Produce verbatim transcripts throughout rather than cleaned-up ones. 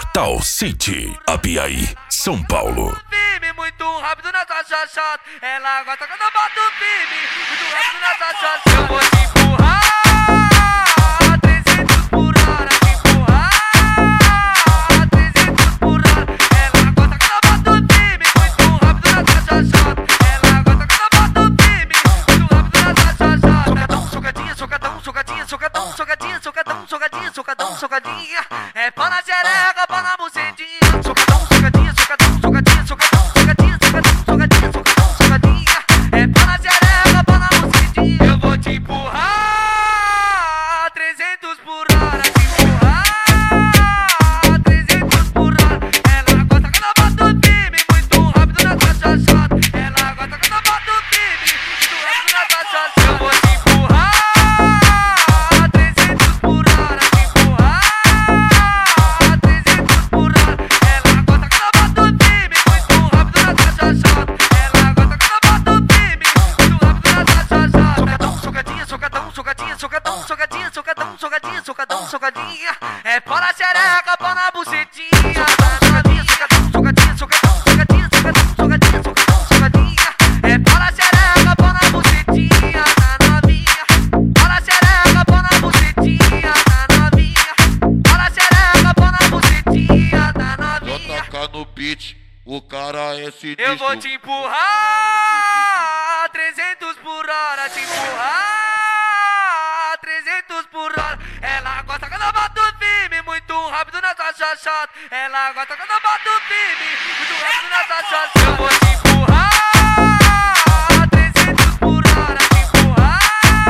Metal City, Apiaí, São Paulo. Firme, muito rápido nessa chachata. Ela gosta quando eu boto firme, muito rápido nessa chachata. Eu vou te empurrar trezentos por hora, te empurrar trezentos por hora. Ela gosta quando eu boto firme, muito rápido nessa chachata. Ela gosta quando eu boto firme, muito rápido nessa chachata. Socadão, socadinha, socadinha, socadão, socadinha, socadão, socadinha, socadão, socadinha. É pá na xereca, pá na bucetinha. Socadão, socadinha, socadão, socadinha, socadão, socadinha, socadão, socadinha, socadão, socadinha. É pá na xereca, pá na bucetinha. Eu vou te empurrar trezentos por hora, te empurrar trezentos por hora. Ela gosta quando eu boto firme, muito rápido nessa chachata. Ela gosta quando eu boto firme, muito rápido nessa chachata. Eu vou te empurrar trezentos por hora, te empurrar trezentos por hora. Ela gosta quando eu boto firme, muito rápido nessa chachata. Ela gosta quando eu boto firme, muito rápido nessa chachata. Socadão, socadinha, socadão, socadinha, socadão, socadinha, socadão, socadinha, socadão, socadinha. É pá na xereca, pá na bucetinha. Socadinha, socadão, socadinha, socadão, socadinha, socadão, socadinha, socadão, socadinha. É pá na xereca, pá na bucetinha, na novinha. Pá na xereca, pá na bucetinha, na novinha. Pá na xereca, pá na bucetinha, na novinha. Toca no beat, o cara é sinistro. Eu vou te empurrar trezentos por hora, te empurrar trezentos por hora. Ela gosta quando eu boto firme, muito rápido nessa chachata. Ela gosta quando eu boto firme, muito rápido nessa chachata. Eu vou te empurrar trezentos por hora, te empurrar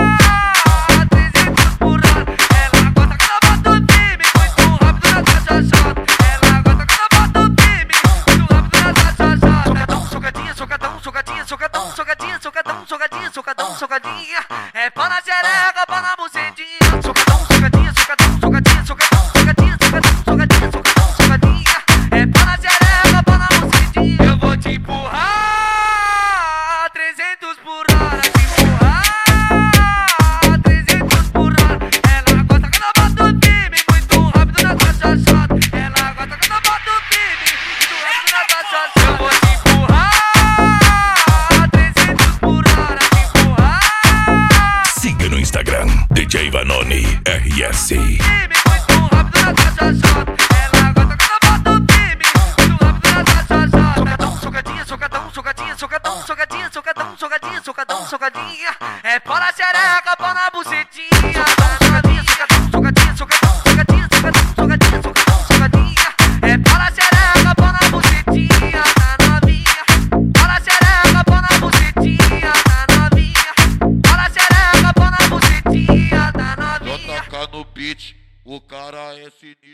trezentos por hora. Ela gosta quando eu boto firme, muito rápido nessa chachata. Ela gosta quando eu boto firme, muito rápido nessa chachata. Socadão, socadinha, socadão, socadinha, socadão, socadinha, socadão, socadinha, socadão, socadinha. É pá na xereca, pá na bucetinha. Socadão, socadinha, socadão, socadinha, socadão, socadinha, socadão, socadinha, socadão, socadinha. É pá na xereca, pá na bucetinha. Eu vou te empurrar trezentos por hora, te empurrar trezentos por hora. Ela gosta quando eu boto firme, muito rápido nessa chachata. Ela gosta quando eu boto firme, muito rápido nessa chachata. Eu vou te empurrar trezentos por hora, te empurrar Siga no Instagram, D J Vanoni R S. firme, muito rápido nessa chachata. Ela gosta quando eu boto firme, muito rápido nessa chachata. Socadinha, socadão, socadinha, socadão, socadinha, socadão, socadinha, socadão, socadinha. É pá na xereca, pá na bucetinha. Socadinha, socadão, socadinha, socadão, socadinha, socadão, socadinha, socadão, socadinha. É pá na xereca, pá na bucetinha, na novinha. Pá na xereca, pá na bucetinha, na novinha. Pá na xereca, pá na bucetinha, na novinha. Toca no beat, o cara é sinistro.